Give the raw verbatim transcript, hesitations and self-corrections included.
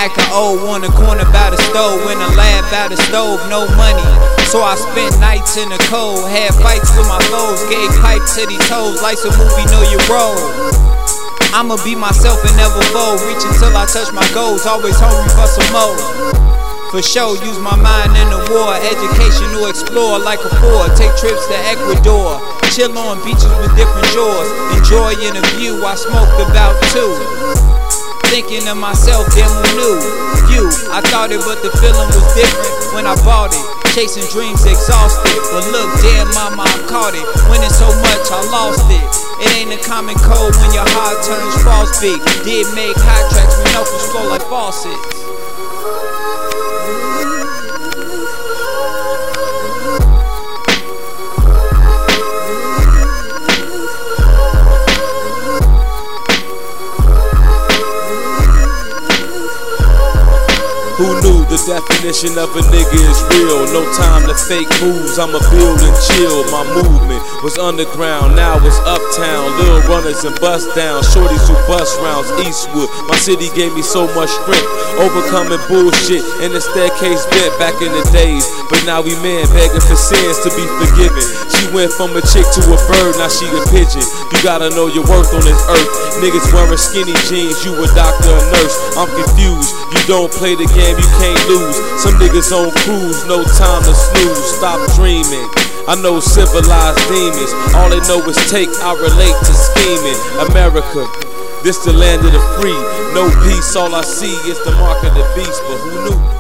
acting old, on the corner by the stove, in a lab by the stove, no money. So I spent nights in the cold, had fights with my foes, gave pipes to these toes, like some movie, know your role. I'ma be myself and never fold, reach until I touch my goals, always hungry for some more. For sure, use my mind in the war, education to explore like a Ford, take trips to Ecuador, chill on beaches with different shores, enjoying the view, I smoked about two. Thinking to myself, damn who knew? You, I thought it, but the feeling was different when I bought it. Chasing dreams exhausted, but look, damn mama, I caught it. Winning so much, I lost it. It ain't a common code when your heart turns frostbite. Did make hot tracks, we know it's flow like faucets. Who knew the definition of a nigga is real? No time to fake moves, I'ma build and chill. My movement was underground, now it's uptown. Little runners and bust down, shorties who bust rounds Eastwood. My city gave me so much strength, overcoming bullshit and the staircase bent back in the days. But now we men begging for sins to be forgiven. She went from a chick to a bird, now she a pigeon. You gotta know your worth on this earth. Niggas wearing skinny jeans, you a doctor or nurse. I'm confused, you don't play the game, you can't lose. Some niggas on cruise, no time to snooze. Stop dreaming, I know civilized demons. All they know is take, I relate to scheming. America, this the land of the free. No peace, all I see is the mark of the beast. But who knew?